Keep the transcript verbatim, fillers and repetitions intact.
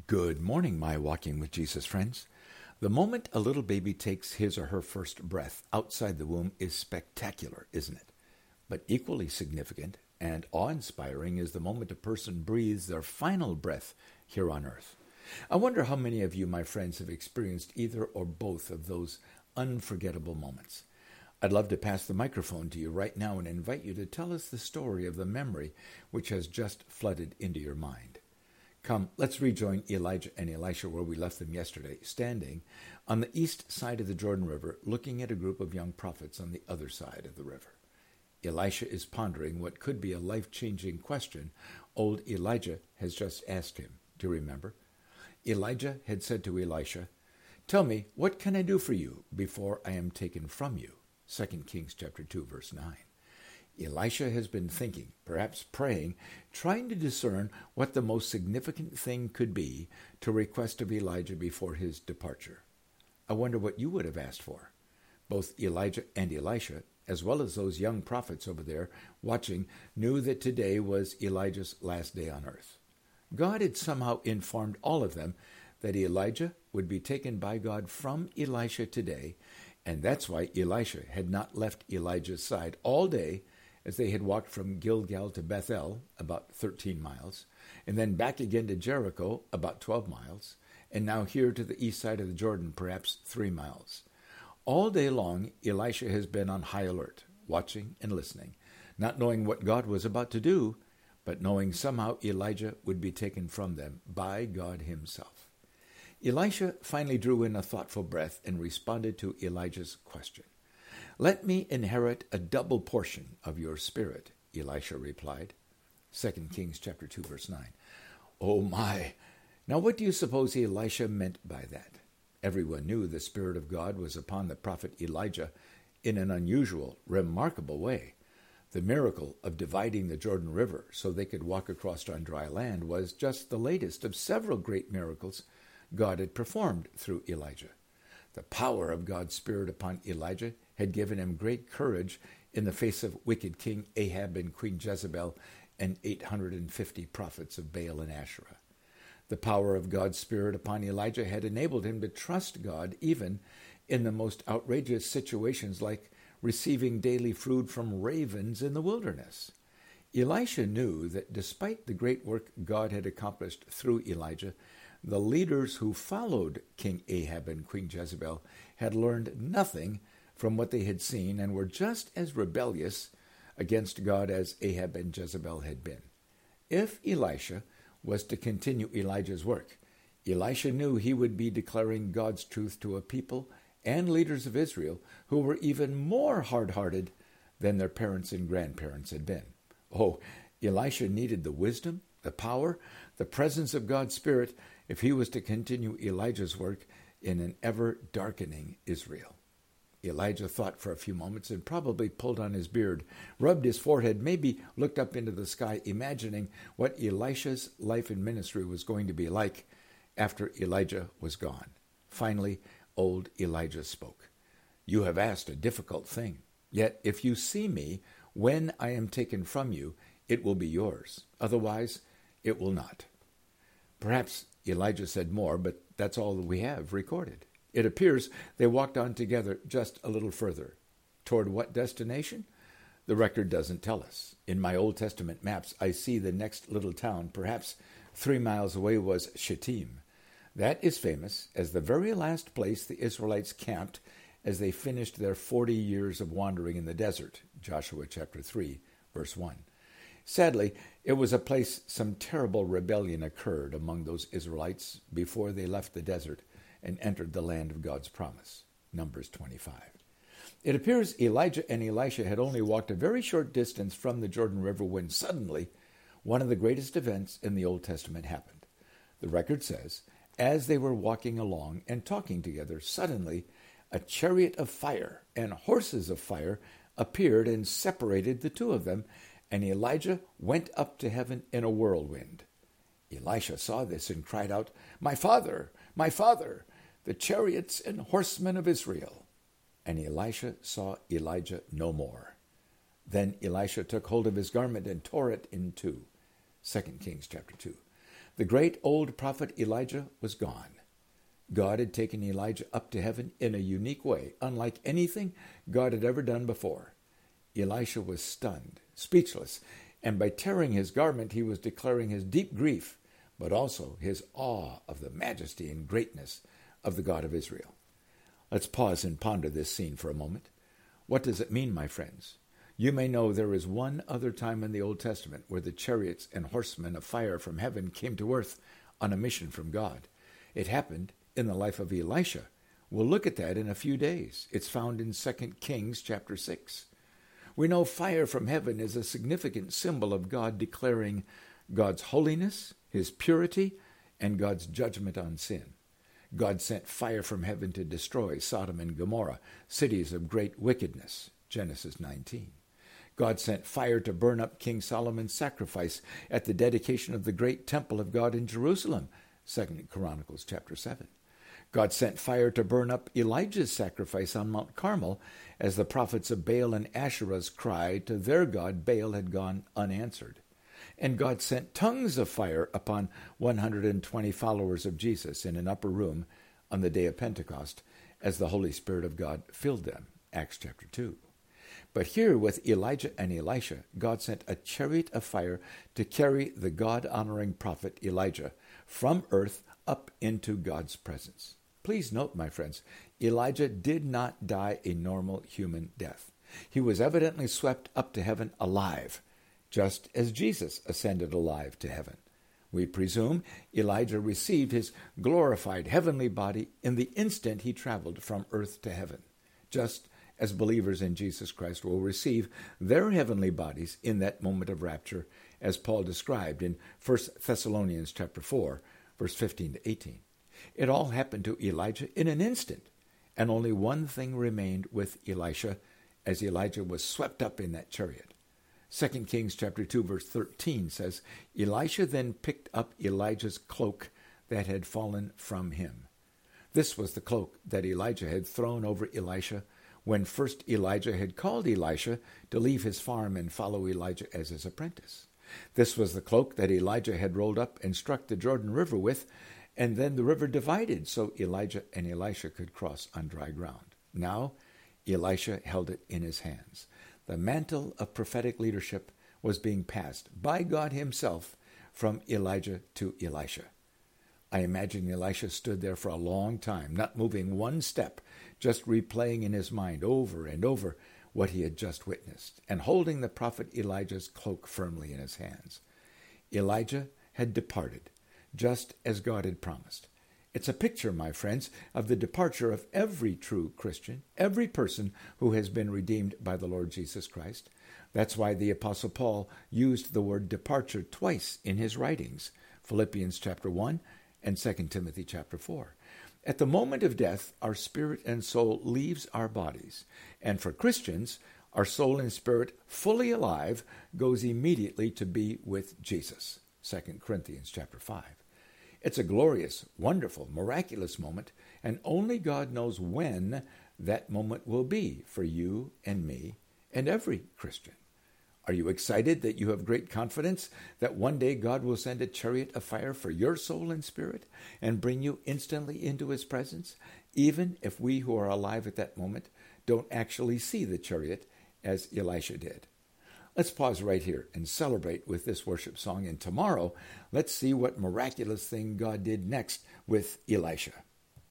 Good morning, my Walking with Jesus friends. The moment a little baby takes his or her first breath outside the womb is spectacular, isn't it? But equally significant and awe-inspiring is the moment a person breathes their final breath here on earth. I wonder how many of you, my friends, have experienced either or both of those unforgettable moments. I'd love to pass the microphone to you right now and invite you to tell us the story of the memory which has just flooded into your mind. Come, let's rejoin Elijah and Elisha where we left them yesterday, standing on the east side of the Jordan River, looking at a group of young prophets on the other side of the river. Elisha is pondering what could be a life-changing question old Elijah has just asked him. Do you remember? Elijah had said to Elisha, "Tell me, what can I do for you before I am taken from you?" Second Kings chapter two, verse nine. Elisha has been thinking, perhaps praying, trying to discern what the most significant thing could be to request of Elijah before his departure. I wonder what you would have asked for. Both Elijah and Elisha, as well as those young prophets over there watching, knew that today was Elijah's last day on earth. God had somehow informed all of them that Elijah would be taken by God from Elisha today, and that's why Elisha had not left Elijah's side all day as they had walked from Gilgal to Bethel, about thirteen miles, and then back again to Jericho, about twelve miles, and now here to the east side of the Jordan, perhaps three miles. All day long, Elisha has been on high alert, watching and listening, not knowing what God was about to do, but knowing somehow Elijah would be taken from them by God himself. Elisha finally drew in a thoughtful breath and responded to Elijah's question. "Let me inherit a double portion of your spirit," Elisha replied. Second Kings chapter two, verse nine. Oh my! Now what do you suppose Elisha meant by that? Everyone knew the Spirit of God was upon the prophet Elijah in an unusual, remarkable way. The miracle of dividing the Jordan River so they could walk across on dry land was just the latest of several great miracles God had performed through Elijah. The power of God's Spirit upon Elijah had given him great courage in the face of wicked King Ahab and Queen Jezebel and eight hundred fifty prophets of Baal and Asherah. The power of God's Spirit upon Elijah had enabled him to trust God even in the most outrageous situations like receiving daily food from ravens in the wilderness. Elisha knew that despite the great work God had accomplished through Elijah, the leaders who followed King Ahab and Queen Jezebel had learned nothing from what they had seen and were just as rebellious against God as Ahab and Jezebel had been. If Elisha was to continue Elijah's work, Elisha knew he would be declaring God's truth to a people and leaders of Israel who were even more hard-hearted than their parents and grandparents had been. Oh, Elisha needed the wisdom, the power, the presence of God's Spirit if he was to continue Elijah's work in an ever-darkening Israel. Elijah thought for a few moments and probably pulled on his beard, rubbed his forehead, maybe looked up into the sky, imagining what Elisha's life and ministry was going to be like after Elijah was gone. Finally, old Elijah spoke. "You have asked a difficult thing, yet if you see me when I am taken from you, it will be yours. Otherwise, it will not." Perhaps Elijah said more, but that's all that we have recorded. It appears they walked on together just a little further. Toward what destination? The record doesn't tell us. In my Old Testament maps, I see the next little town, perhaps three miles away, was Shittim. That is famous as the very last place the Israelites camped as they finished their forty years of wandering in the desert, Joshua chapter three, verse one. Sadly, it was a place some terrible rebellion occurred among those Israelites before they left the desert and entered the land of God's promise, Numbers twenty-five. It appears Elijah and Elisha had only walked a very short distance from the Jordan River when suddenly one of the greatest events in the Old Testament happened. The record says, as they were walking along and talking together, suddenly a chariot of fire and horses of fire appeared and separated the two of them, and Elijah went up to heaven in a whirlwind. Elisha saw this and cried out, "My father, my father, the chariots and horsemen of Israel." And Elisha saw Elijah no more. Then Elisha took hold of his garment and tore it in two. Second Kings chapter two. The great old prophet Elijah was gone. God had taken Elijah up to heaven in a unique way, unlike anything God had ever done before. Elisha was stunned, speechless, and by tearing his garment, he was declaring his deep grief, but also his awe of the majesty and greatness of the God of Israel. Let's pause and ponder this scene for a moment. What does it mean, my friends? You may know there is one other time in the Old Testament where the chariots and horsemen of fire from heaven came to earth on a mission from God. It happened in the life of Elisha. We'll look at that in a few days. It's found in Second Kings chapter six. We know fire from heaven is a significant symbol of God declaring God's holiness, his purity, and God's judgment on sin. God sent fire from heaven to destroy Sodom and Gomorrah, cities of great wickedness, Genesis nineteen. God sent fire to burn up King Solomon's sacrifice at the dedication of the great temple of God in Jerusalem, Second Chronicles chapter seven. God sent fire to burn up Elijah's sacrifice on Mount Carmel as the prophets of Baal and Asherah's cry to their god Baal had gone unanswered. And God sent tongues of fire upon one hundred twenty followers of Jesus in an upper room on the day of Pentecost as the Holy Spirit of God filled them, Acts chapter two. But here with Elijah and Elisha, God sent a chariot of fire to carry the God-honoring prophet Elijah from earth up into God's presence. Please note, my friends, Elijah did not die a normal human death. He was evidently swept up to heaven alive, just as Jesus ascended alive to heaven. We presume Elijah received his glorified heavenly body in the instant he traveled from earth to heaven, just as believers in Jesus Christ will receive their heavenly bodies in that moment of rapture, as Paul described in First Thessalonians chapter four, verse fifteen to eighteen. It all happened to Elijah in an instant, and only one thing remained with Elisha as Elijah was swept up in that chariot. Second Kings chapter two, verse thirteen says, Elisha then picked up Elijah's cloak that had fallen from him. This was the cloak that Elijah had thrown over Elisha when first Elijah had called Elisha to leave his farm and follow Elijah as his apprentice. This was the cloak that Elijah had rolled up and struck the Jordan River with, and then the river divided so Elijah and Elisha could cross on dry ground. Now, Elisha held it in his hands. The mantle of prophetic leadership was being passed by God himself from Elijah to Elisha. I imagine Elisha stood there for a long time, not moving one step, just replaying in his mind over and over what he had just witnessed, and holding the prophet Elijah's cloak firmly in his hands. Elijah had departed, just as God had promised. It's a picture, my friends, of the departure of every true Christian, every person who has been redeemed by the Lord Jesus Christ. That's why the Apostle Paul used the word departure twice in his writings, Philippians chapter one and Second Timothy chapter four. At the moment of death, our spirit and soul leaves our bodies. And for Christians, our soul and spirit, fully alive, goes immediately to be with Jesus, Second Corinthians chapter five. It's a glorious, wonderful, miraculous moment, and only God knows when that moment will be for you and me and every Christian. Are you excited that you have great confidence that one day God will send a chariot of fire for your soul and spirit and bring you instantly into his presence, even if we who are alive at that moment don't actually see the chariot as Elisha did? Let's pause right here and celebrate with this worship song, and tomorrow let's see what miraculous thing God did next with Elisha.